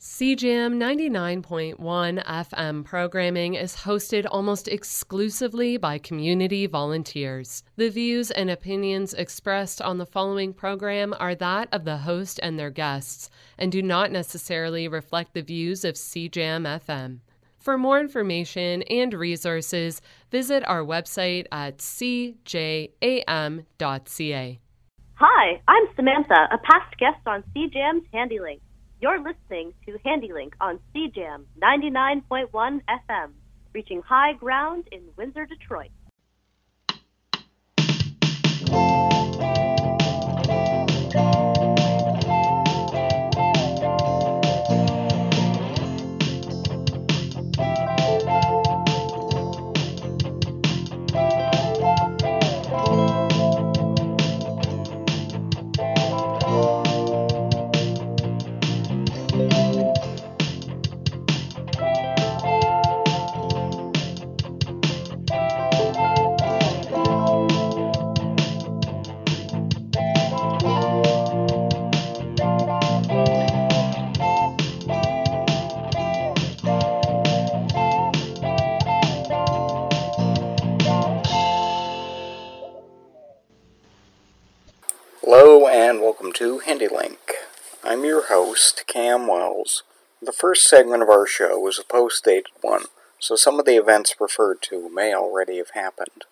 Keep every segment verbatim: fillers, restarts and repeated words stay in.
C J A M ninety-nine point one F M programming is hosted almost exclusively by community volunteers. The views and opinions expressed on the following program are that of the host and their guests, and do not necessarily reflect the views of C J A M F M. For more information and resources, visit our website at c j a m dot c a. Hi, I'm Samantha, a past guest on C J A M's HandyLink. You're listening to HandyLink on C J A M ninety-nine point one F M, reaching high ground in Windsor, Detroit. Hello and welcome to HandyLink. I'm your host, Cam Wells. The first segment of our show is a post-dated one, so some of the events referred to may already have happened.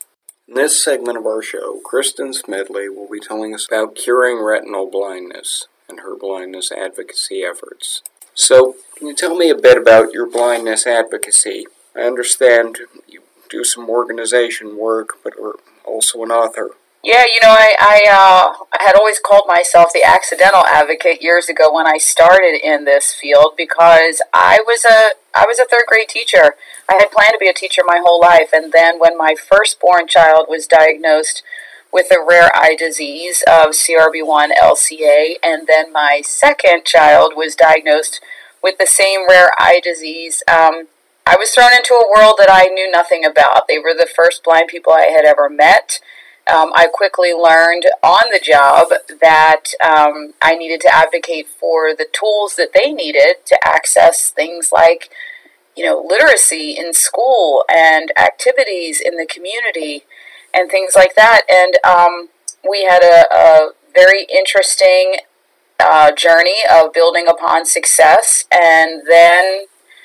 In this segment of our show, Kristen Smedley will be telling us about curing retinal blindness and her blindness advocacy efforts. So, can you tell me a bit about your blindness advocacy? I understand you do some organization work, but are also an author. Yeah, you know, I I, uh, I had always called myself the accidental advocate years ago when I started in this field because I was a I was a third grade teacher. I had planned to be a teacher my whole life, and then when my firstborn child was diagnosed with a rare eye disease of C R B one L C A, and then my second child was diagnosed with the same rare eye disease, um, I was thrown into a world that I knew nothing about. They were the first blind people I had ever met. Um, I quickly learned on the job that um, I needed to advocate for the tools that they needed to access things like, you know, literacy in school and activities in the community and things like that. And um, we had a, a very interesting uh, journey of building upon success. And then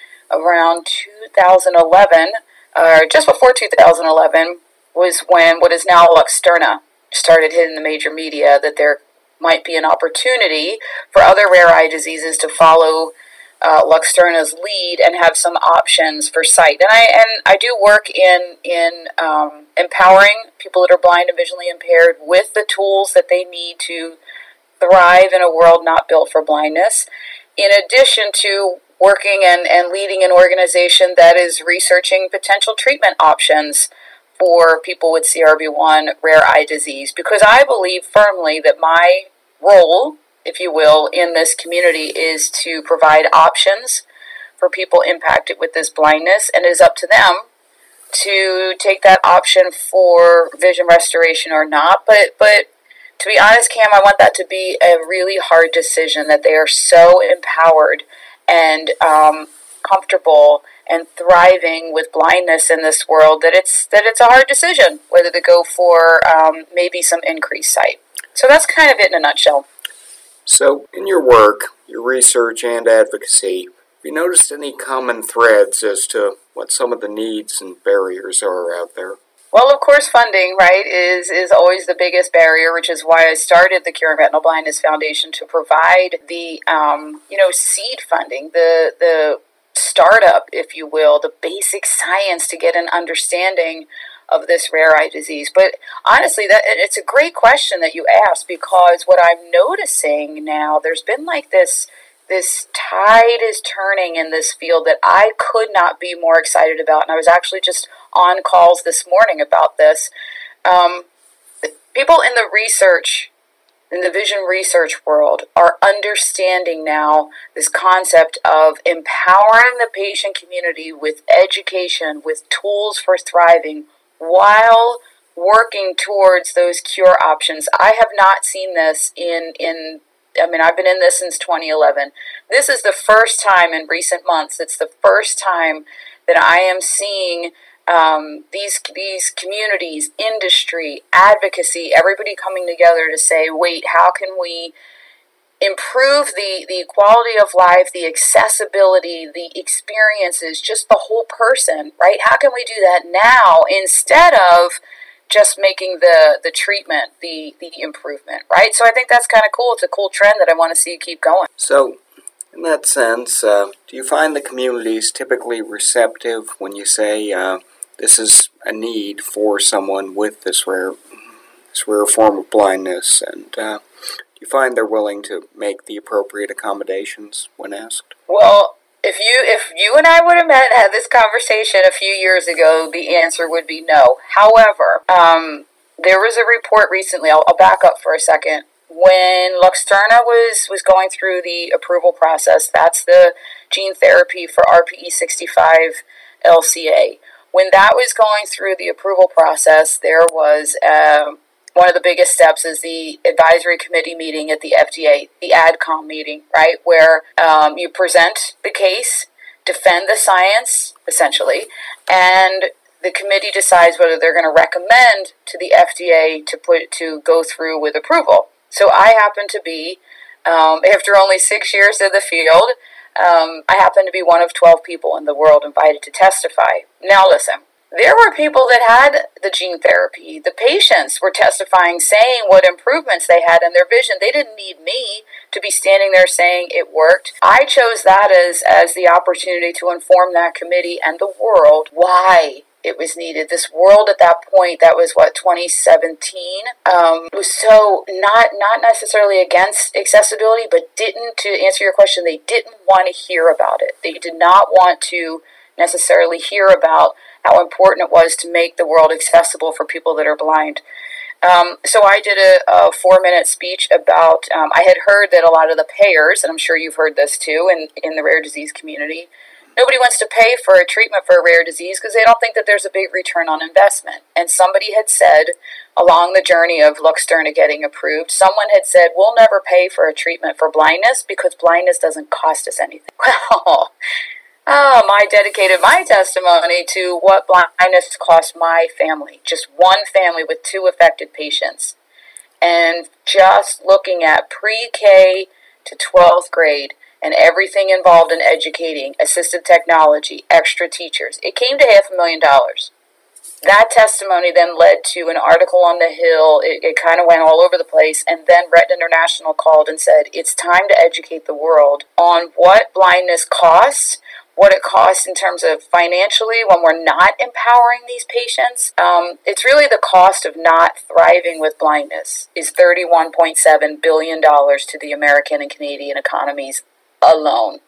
around two thousand eleven, or just before two thousand eleven, was when what is now Luxturna started hitting the major media, that there might be an opportunity for other rare eye diseases to follow uh, Luxturna's lead and have some options for sight. And I and I do work in in um, empowering people that are blind and visually impaired with the tools that they need to thrive in a world not built for blindness, in addition to working and, and leading an organization that is researching potential treatment options for people with C R B one rare eye disease, because I believe firmly that my role, if you will, in this community is to provide options for people impacted with this blindness, and it is up to them to take that option for vision restoration or not. But but to be honest, Cam, I want that to be a really hard decision, that they are so empowered and um, comfortable and thriving with blindness in this world that it's that it's a hard decision whether to go for um, maybe some increased sight. So that's kind of it in a nutshell. So, in your work, your research and advocacy, have you noticed any common threads as to what some of the needs and barriers are out there? Well, of course, funding, right, is is always the biggest barrier, which is why I started the Curing Retinal Blindness Foundation, to provide the um, you know seed funding, the the startup, if you will, the basic science to get an understanding of this rare eye disease. But honestly, that it's a great question that you asked, because what I'm noticing now, there's been like this this tide is turning in this field that I could not be more excited about. And I was actually just on calls this morning about this. Um, people in the research in the vision research world are understanding now this concept of empowering the patient community with education, with tools for thriving, while working towards those cure options. I have not seen this in in I mean, I've been in this since twenty eleven. This is the first time in recent months, it's the first time that I am seeing um, these these communities, industry, advocacy, everybody coming together to say, wait, how can we improve the, the quality of life, the accessibility, the experiences, just the whole person, right? How can we do that now instead of just making the, the treatment the, the improvement, right? So I think that's kind of cool. It's a cool trend that I want to see keep going. So, in that sense, uh, do you find the communities typically receptive when you say uh, this is a need for someone with this rare, this rare form of blindness, and uh, do you find they're willing to make the appropriate accommodations when asked? Well, if you if you and I would have met and had this conversation a few years ago, the answer would be no. However, um, there was a report recently. I'll, I'll back up for a second. When Luxturna was, was going through the approval process, that's the gene therapy for R P E sixty-five L C A. When that was going through the approval process, there was um, one of the biggest steps is the advisory committee meeting at the F D A, the AdCom meeting, right, where um, you present the case, defend the science, essentially, and the committee decides whether they're going to recommend to the F D A to put to go through with approval. So I happen to be, um, after only six years in the field, um, I happen to be one of twelve people in the world invited to testify. Now listen, there were people that had the gene therapy. The patients were testifying, saying what improvements they had in their vision. They didn't need me to be standing there saying it worked. I chose that as, as the opportunity to inform that committee and the world why it was needed. This world at that point, that was what, twenty seventeen, um, was so not not necessarily against accessibility, but didn't, to answer your question, they didn't want to hear about it. They did not want to necessarily hear about how important it was to make the world accessible for people that are blind. Um, so I did a, a four-minute speech about, um, I had heard that a lot of the payers, and I'm sure you've heard this too, in, in the rare disease community, nobody wants to pay for a treatment for a rare disease because they don't think that there's a big return on investment. And somebody had said, along the journey of Luxturna getting approved, someone had said, we'll never pay for a treatment for blindness because blindness doesn't cost us anything. Well, oh, I dedicated my testimony to what blindness cost my family. Just one family with two affected patients. And just looking at pre-K to twelfth grade, and everything involved in educating, assistive technology, extra teachers. It came to half a million dollars. That testimony then led to an article on the Hill. It, it kind of went all over the place, and then Retina International called and said, it's time to educate the world on what blindness costs, what it costs in terms of financially when we're not empowering these patients. Um, it's really the cost of not thriving with blindness is thirty-one point seven billion dollars to the American and Canadian economies alone.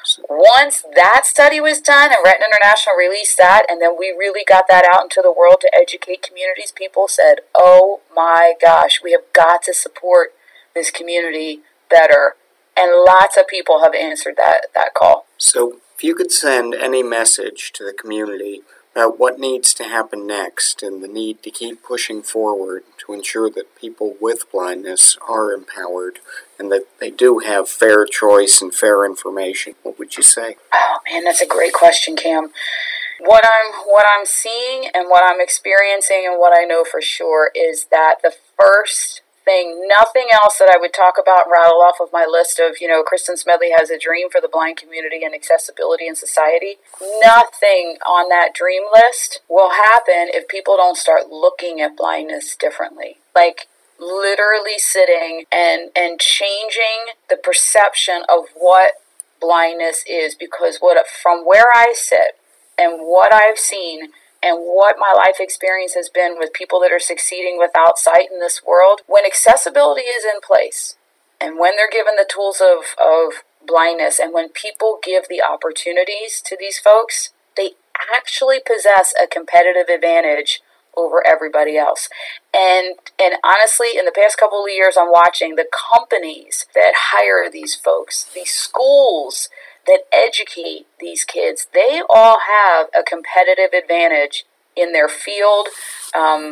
Once that study was done and Retina International released that, and then we really got that out into the world to educate communities, people said, oh my gosh, we have got to support this community better. And lots of people have answered that, that call. So if you could send any message to the community about what needs to happen next and the need to keep pushing forward to ensure that people with blindness are empowered and that they do have fair choice and fair information, what would you say? Oh man, that's a great question, Cam. What I'm what I'm seeing and what I'm experiencing and what I know for sure is that the first thing, nothing else that I would talk about and rattle off of my list of, you know, Kristen Smedley has a dream for the blind community and accessibility in society. Nothing on that dream list will happen if people don't start looking at blindness differently. Like literally sitting and and changing the perception of what blindness is, because what from where I sit and what I've seen and what my life experience has been with people that are succeeding without sight in this world, when accessibility is in place and when they're given the tools of, of blindness and when people give the opportunities to these folks, they actually possess a competitive advantage over everybody else. And and honestly, in the past couple of years, I'm watching the companies that hire these folks, these schools that educate these kids, they all have a competitive advantage in their field. Um,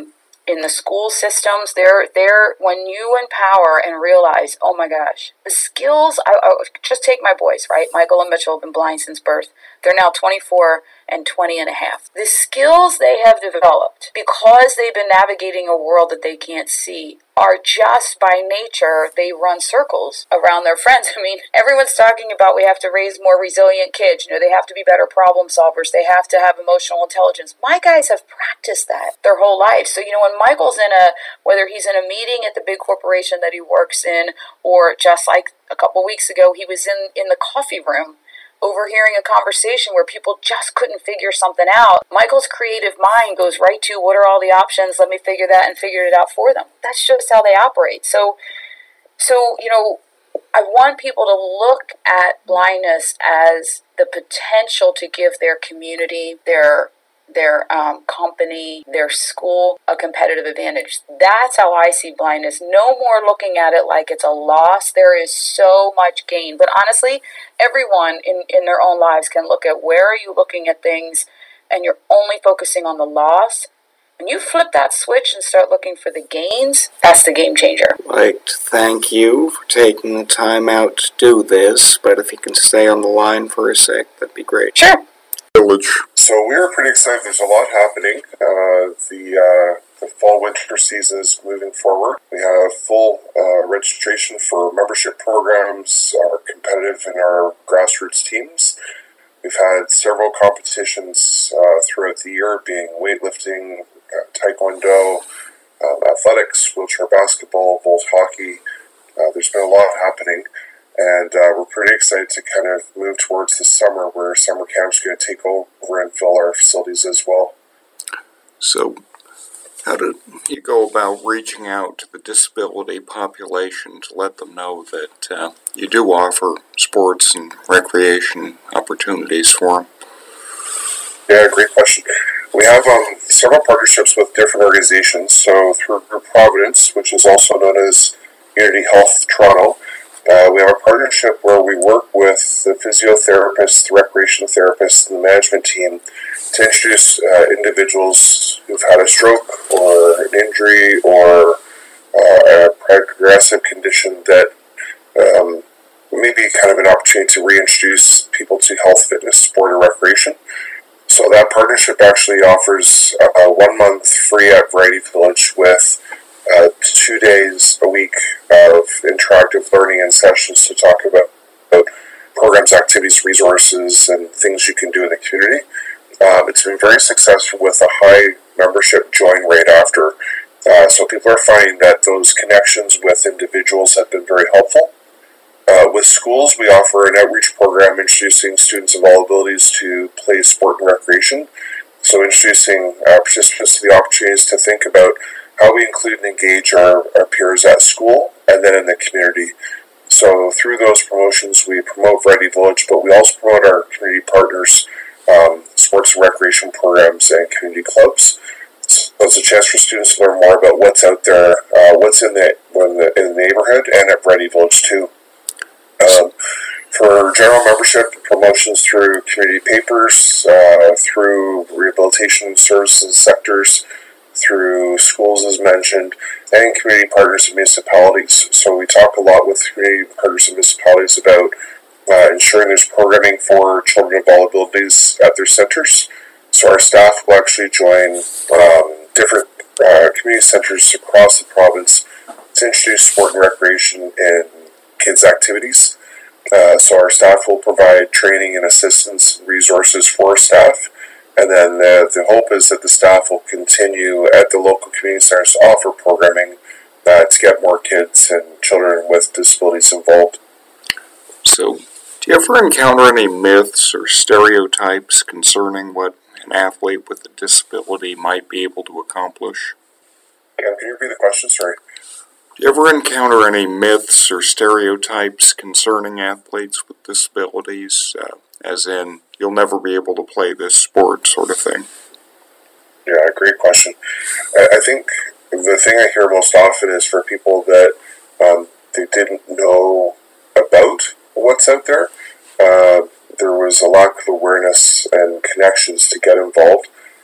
in the school systems, they're, they're, when you empower and realize, oh my gosh, the skills, I, I just take my boys, right? Michael and Mitchell have been blind since birth. They're now twenty-four and twenty and a half. The skills they have developed because they've been navigating a world that they can't see are just by nature, they run circles around their friends. I mean, everyone's talking about we have to raise more resilient kids. You know, they have to be better problem solvers. They have to have emotional intelligence. My guys have practiced that their whole life. So, you know, when Michael's in a, whether he's in a meeting at the big corporation that he works in, or just like a couple weeks ago, he was in, in the coffee room overhearing a conversation where people just couldn't figure something out. Michael's creative mind goes right to, what are all the options? Let me figure that, and figured it out for them. That's just how they operate. So, so you know, I want people to look at blindness as the potential to give their community, their their um, company, their school, a competitive advantage. That's how I see blindness. No more looking at it like it's a loss. There is so much gain. But honestly, everyone in, in their own lives can look at, where are you looking at things and you're only focusing on the loss. When you flip that switch and start looking for the gains, that's the game changer. I'd like to thank you for taking the time out to do this, but if you can stay on the line for a sec, that'd be great. Sure. Village. So we are pretty excited. There's a lot happening. Uh, the uh, the fall winter season is moving forward. We have full uh, registration for membership programs, are competitive in our grassroots teams. We've had several competitions uh, throughout the year, being weightlifting, uh, taekwondo, um, athletics, wheelchair basketball, vault hockey. Uh, there's been a lot happening. And uh, we're pretty excited to kind of move towards the summer, where summer camp's going to take over and fill our facilities as well. So, how do you go about reaching out to the disability population to let them know that uh, you do offer sports and recreation opportunities for them? Yeah, great question. We have um, several partnerships with different organizations. So through Providence, which is also known as Unity Health Toronto, Uh, we have a partnership where we work with the physiotherapists, the recreational therapists, and the management team to introduce uh, individuals who've had a stroke or an injury or uh, a progressive condition that um, may be kind of an opportunity to reintroduce people to health, fitness, sport, or recreation. So that partnership actually offers uh, one month free at Variety Village with Uh, two days a week of interactive learning and sessions to talk about, about programs, activities, resources, and things you can do in the community. Um, it's been very successful with a high membership join rate after. Uh, so people are finding that those connections with individuals have been very helpful. Uh, with schools, we offer an outreach program introducing students of all abilities to play sport and recreation. So introducing uh, participants to the opportunities to think about how we include and engage our, our peers at school and then in the community. So through those promotions, we promote Variety Village, but we also promote our community partners, um, sports and recreation programs, and community clubs. So it's a chance for students to learn more about what's out there, uh, what's in the, in the in the neighborhood, and at Variety Village too. Um, for general membership, promotions through community papers, uh, through rehabilitation services sectors, through schools as mentioned, and community partners and municipalities. So we talk a lot with community partners and municipalities about uh, ensuring there's programming for children of all abilities at their centers. So our staff will actually join um, different uh, community centers across the province to introduce sport and recreation and kids' activities. Uh, so our staff will provide training and assistance and resources for staff. And then uh, the hope is that the staff will continue at the local community centers to offer programming uh, to get more kids and children with disabilities involved. So, do you ever encounter any myths or stereotypes concerning what an athlete with a disability might be able to accomplish? Again, can you repeat the question? Sorry. Do you ever encounter any myths or stereotypes concerning athletes with disabilities, uh, as in, you'll never be able to play this sport sort of thing? Yeah, great question. I, I think the thing I hear most often is for people that um, they didn't know about what's out there. Uh, there was a lack of awareness and connections to get involved.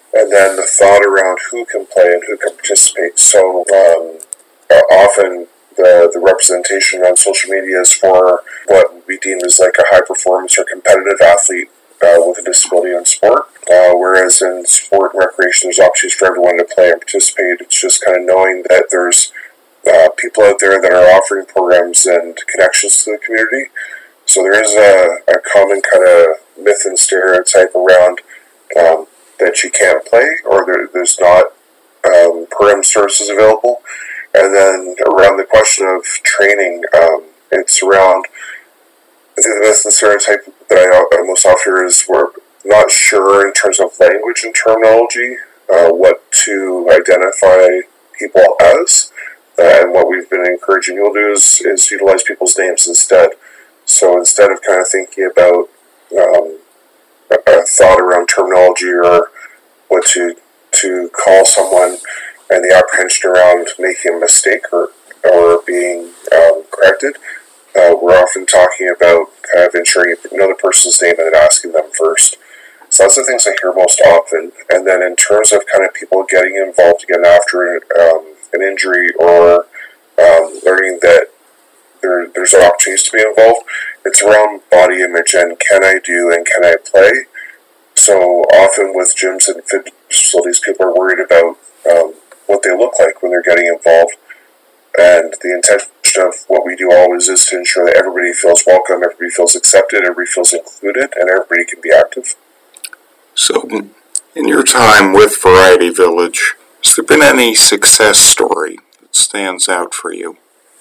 and then the thought around who can play and who can participate. So um, often the, the representation on social media is for what we deem as like a high performance or competitive athlete uh, with a disability in sport. Uh, whereas in sport and recreation, there's opportunities for everyone to play and participate. It's just kind of knowing that there's uh, people out there that are offering programs and connections to the community. So there is a, a common kind of myth and stereotype around um, that you can't play or there, there's not um, program services available. And then around the question of training, um, it's around, I think the myth and stereotype that I, I most often hear is we're not sure in terms of language and terminology uh, what to identify people as. Uh, and what we've been encouraging people to do is, is utilize people's names instead. So instead of kind of thinking about um, a, a thought around terminology or what to to call someone and the apprehension around making a mistake or, or being um, corrected, uh, we're often talking about kind of ensuring you know the person's name and then asking them first. So that's the things I hear most often. And then in terms of kind of people getting involved again after um, an injury or um, learning that there, there's opportunities to be involved, it's around body image and can I do and can I play. So often with gyms and fitness facilities, people are worried about um, what they look like when they're getting involved. And the intention of what we do always is to ensure that everybody feels welcome, everybody feels accepted, everybody feels included, and everybody can be active. So, in your time with Variety Village, has there been any success story that stands out for you?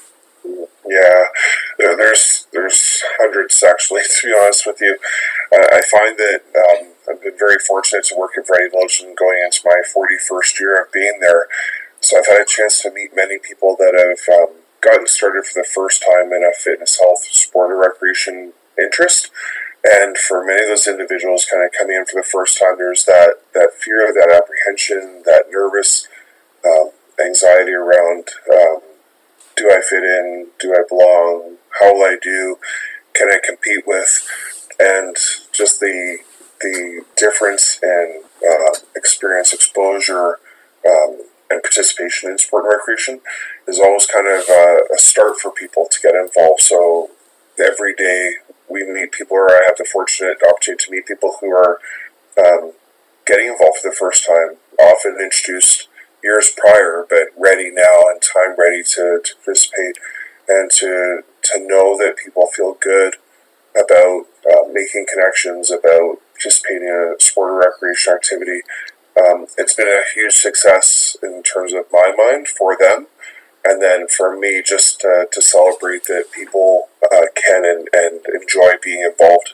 Yeah, there's there's hundreds actually, to be honest with you. Uh, I find that um, I've been very fortunate to work at Variety Village and going into my forty-first year of being there. So I've had a chance to meet many people that have um, gotten started for the first time in a fitness, health, sport, or recreation interest. And for many of those individuals kind of coming in for the first time, there's that, that fear, that apprehension, that nervous um, anxiety around, um, do I fit in? Do I belong? How will I do? Can I compete with? And just the the difference in uh, experience, exposure, um, and participation in sport and recreation is always kind of a, a start for people to get involved. So every day we meet people, or I have the fortunate opportunity to meet people who are um, getting involved for the first time, often introduced years prior, but ready now and time ready to, to participate and to to know that people feel good about uh, making connections, about participating in a sport or recreation activity. Um, it's been a huge success in terms of my mind for them. And then for me, just uh, to celebrate that people uh, can and, and enjoy being involved.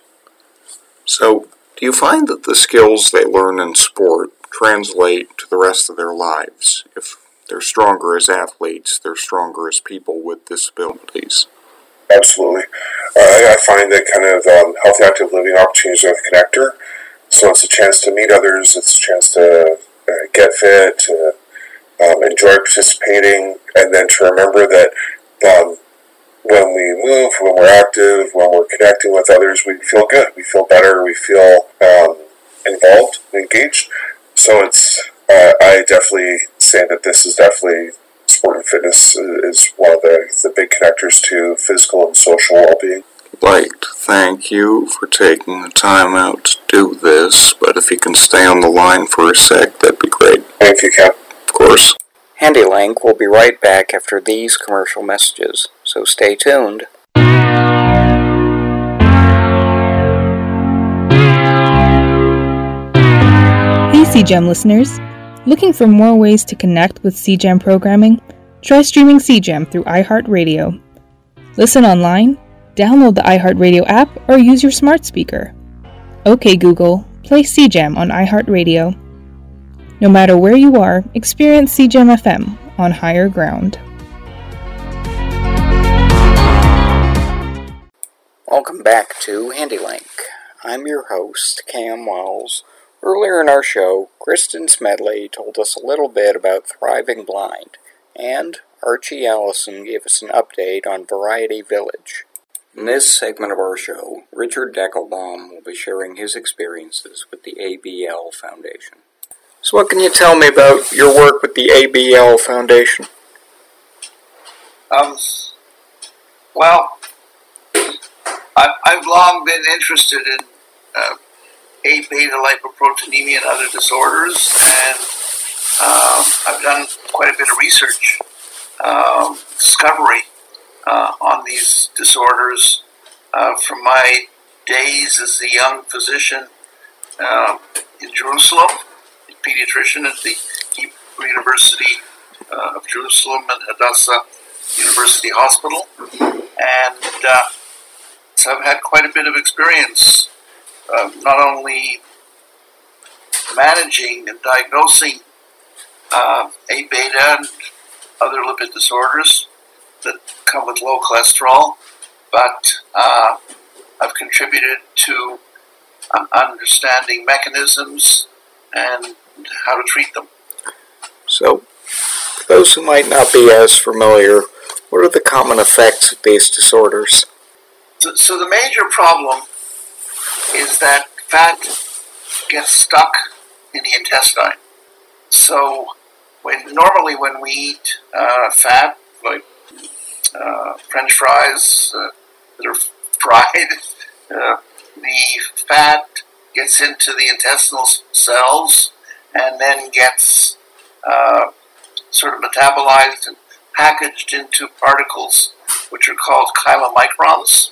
So, do you find that the skills they learn in sport translate to the rest of their lives? If they're stronger as athletes, they're stronger as people with disabilities. Absolutely. Uh, I find that kind of um, healthy, active living opportunities are the connector. So it's a chance to meet others, it's a chance to uh, get fit, to um, enjoy participating, and then to remember that um, when we move, when we're active, when we're connecting with others, we feel good, we feel better, we feel um, involved, engaged. So it's, uh, I definitely say that this is definitely, sport and fitness is one of the, the big connectors to physical and social well-being. I'd like to thank you for taking the time out to do this, but if you can stay on the line for a sec, that'd be great. Thank you, Ken. Of course. HandyLink will be right back after these commercial messages, so stay tuned. Hey C G E M listeners! Looking for more ways to connect with C G E M programming? Try streaming C G E M through iHeartRadio. Listen online, download the iHeartRadio app, or use your smart speaker. OK Google, play C G E M on iHeartRadio. No matter where you are, experience C G E M F M on higher ground. Welcome back to HandyLink. I'm your host, Cam Wells. Earlier in our show, Kristen Smedley told us a little bit about Thriving Blind, and Archie Allison gave us an update on Variety Village. In this segment of our show, Richard Deckelbaum will be sharing his experiences with the A B L Foundation. So So what can you tell me about your work with the A B L Foundation? Um, well, I've, I've long been interested in uh, A beta lipoproteinemia and other disorders, and um, I've done quite a bit of research, um, discovery uh, on these disorders uh, from my days as a young physician uh, in Jerusalem, a pediatrician at the Hebrew University uh, of Jerusalem and Hadassah University Hospital, and uh, so I've had quite a bit of experience, uh, not only managing and diagnosing uh, A beta and other lipid disorders that come with low cholesterol, but uh, I've contributed to uh, understanding mechanisms and how to treat them. So, for those who might not be as familiar, what are the common effects of these disorders? So, so the major problem is that fat gets stuck in the intestine. So when normally when we eat uh, fat, like uh, French fries uh, that are fried, uh, the fat gets into the intestinal cells and then gets uh, sort of metabolized and packaged into particles which are called chylomicrons.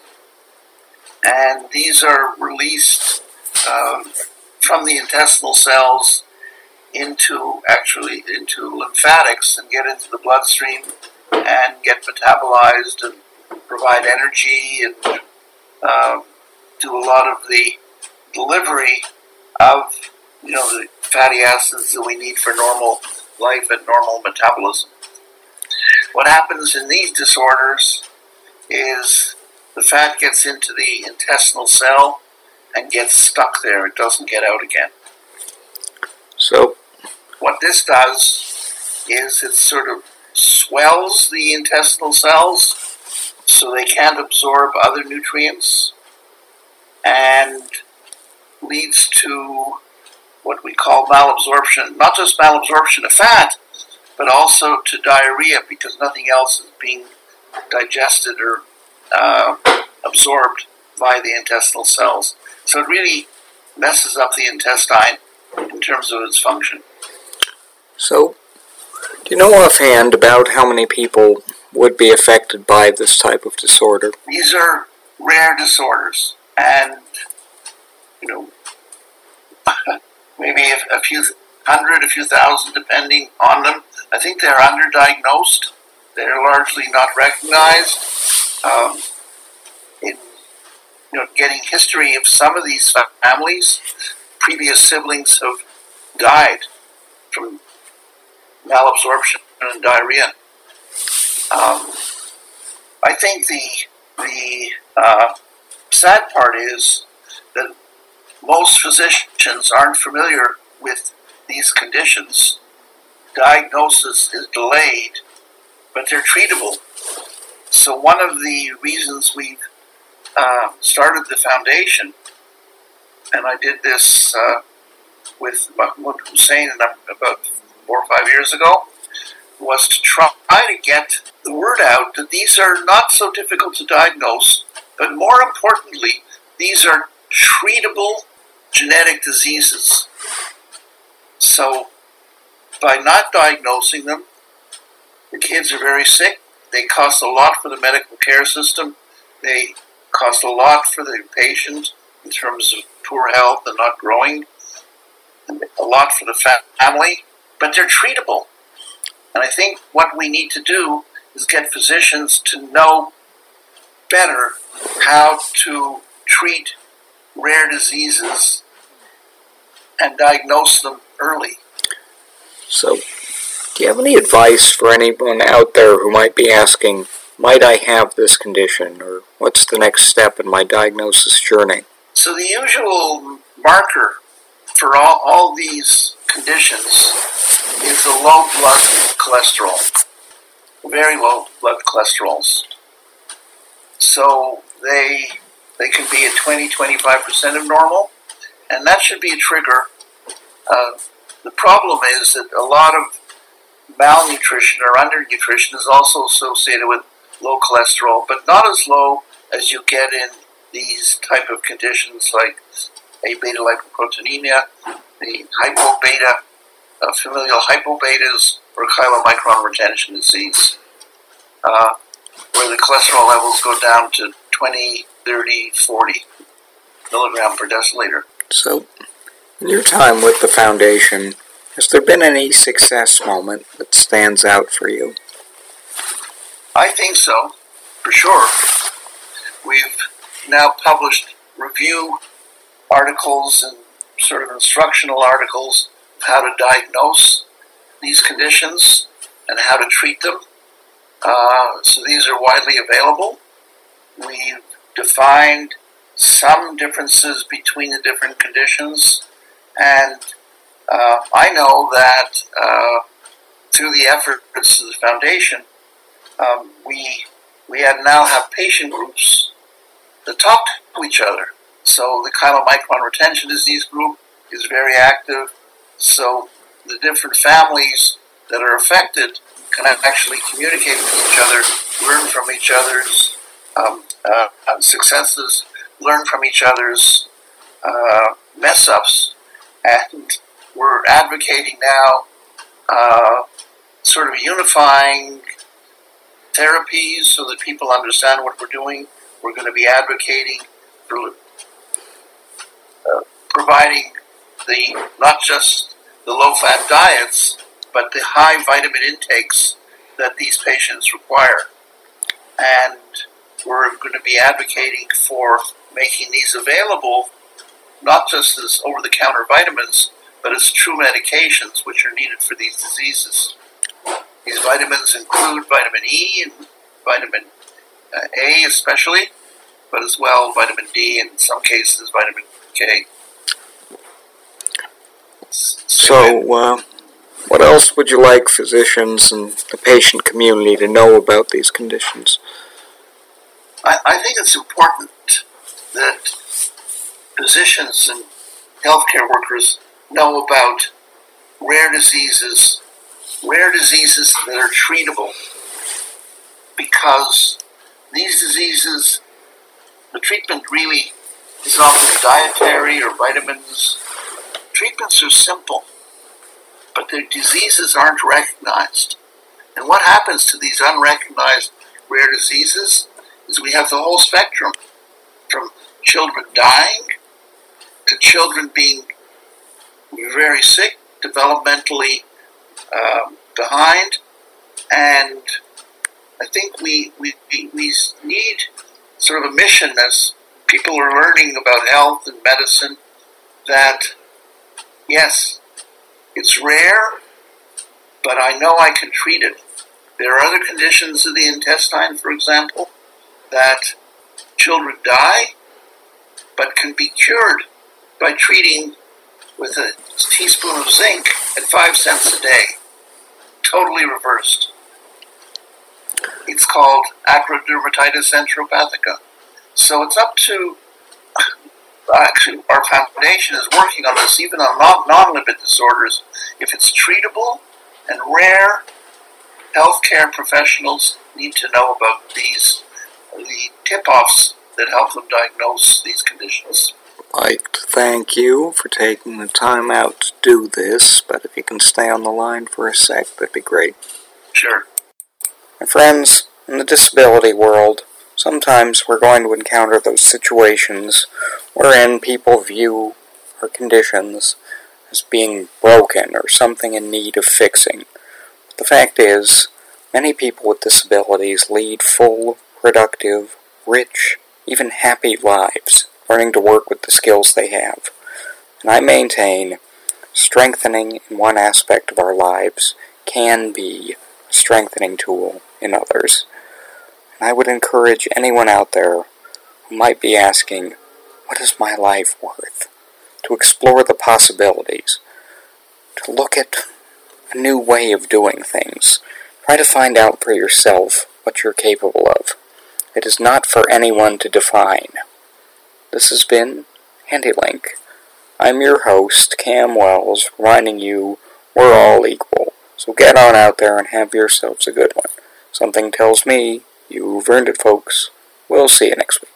And these are released um, from the intestinal cells into actually into lymphatics and get into the bloodstream and get metabolized and provide energy and uh, do a lot of the delivery of you know the fatty acids that we need for normal life and normal metabolism. What happens in these disorders is the fat gets into the intestinal cell and gets stuck there. It doesn't get out again. So, what this does is it sort of swells the intestinal cells so they can't absorb other nutrients and leads to what we call malabsorption, not just malabsorption of fat, but also to diarrhea because nothing else is being digested or uh, absorbed by the intestinal cells. So it really messes up the intestine in terms of its function. So, do you know offhand about how many people would be affected by this type of disorder? These are rare disorders, and you know, maybe a, a few hundred, a few thousand, depending on them. I think they're underdiagnosed. They're largely not recognized. Um, in you know, getting history of some of these families, previous siblings have died from malabsorption and diarrhea. Um, I think the the uh, sad part is that most physicians aren't familiar with these conditions. Diagnosis is delayed, but they're treatable. So one of the reasons we've uh, started the foundation, and I did this uh, with Mahmoud Hussein about four or five years ago, was to try to get the word out that these are not so difficult to diagnose, but more importantly, these are treatable genetic diseases. So by not diagnosing them, the kids are very sick. They cost a lot for the medical care system. They cost a lot for the patient in terms of poor health and not growing. And a lot for the family, but they're treatable. And I think what we need to do is get physicians to know better how to treat rare diseases and diagnose them early. So, do you have any advice for anyone out there who might be asking, might I have this condition, or what's the next step in my diagnosis journey? So the usual marker for all, all these conditions is a low blood cholesterol, very low blood cholesterols. So they they can be at twenty to twenty-five percent of normal, and that should be a trigger uh, the problem is that a lot of malnutrition or undernutrition is also associated with low cholesterol, but not as low as you get in these type of conditions like A beta lipoproteinemia, the hypobeta, uh, familial hypobetas, or chylomicron retention disease, uh, where the cholesterol levels go down to twenty, thirty, forty milligram per deciliter. So, in your time with the foundation, has there been any success moment that stands out for you? I think so, for sure. We've now published review articles and sort of instructional articles of how to diagnose these conditions and how to treat them. Uh, so these are widely available. We've defined some differences between the different conditions, and uh, I know that uh, through the efforts of the foundation, um, we we have now have patient groups that talk to each other. So the chylomicron retention disease group is very active. So the different families that are affected can actually communicate with each other, learn from each other's um, uh, successes, learn from each other's uh, mess-ups, and we're advocating now uh, sort of unifying therapies so that people understand what we're doing. We're going to be advocating for uh, providing the not just the low-fat diets, but the high vitamin intakes that these patients require. And we're going to be advocating for making these available not just as over-the-counter vitamins, but as true medications which are needed for these diseases. These vitamins include vitamin E and vitamin uh, A especially, but as well vitamin D and in some cases vitamin K. So, uh, what else would you like physicians and the patient community to know about these conditions? I, I think it's important that physicians and healthcare workers know about rare diseases, rare diseases that are treatable, because these diseases, the treatment really is often dietary or vitamins. Treatments are simple, but their diseases aren't recognized. And what happens to these unrecognized rare diseases is we have the whole spectrum, from children dying to children being very sick, developmentally um, behind, and I think we, we we need sort of a mission as people are learning about health and medicine that, yes, it's rare, but I know I can treat it. There are other conditions of the intestine, for example, that children die, but can be cured by treating with a teaspoon of zinc at five cents a day. Totally reversed. It's called acrodermatitis enteropathica. So it's up to, actually our foundation is working on this, even on non-lipid disorders. If it's treatable and rare, healthcare professionals need to know about these, the tip-offs that help them diagnose these conditions. I'd like to thank you for taking the time out to do this, but if you can stay on the line for a sec, that'd be great. Sure. My friends, in the disability world, sometimes we're going to encounter those situations wherein people view our conditions as being broken or something in need of fixing. But the fact is, many people with disabilities lead full, productive, rich, even happy lives, learning to work with the skills they have. And I maintain strengthening in one aspect of our lives can be a strengthening tool in others. And I would encourage anyone out there who might be asking, what is my life worth? To explore the possibilities, to look at a new way of doing things. Try to find out for yourself what you're capable of. It is not for anyone to define. This has been HandyLink. I'm your host, Cam Wells, reminding you we're all equal. So get on out there and have yourselves a good one. Something tells me you've earned it, folks. We'll see you next week.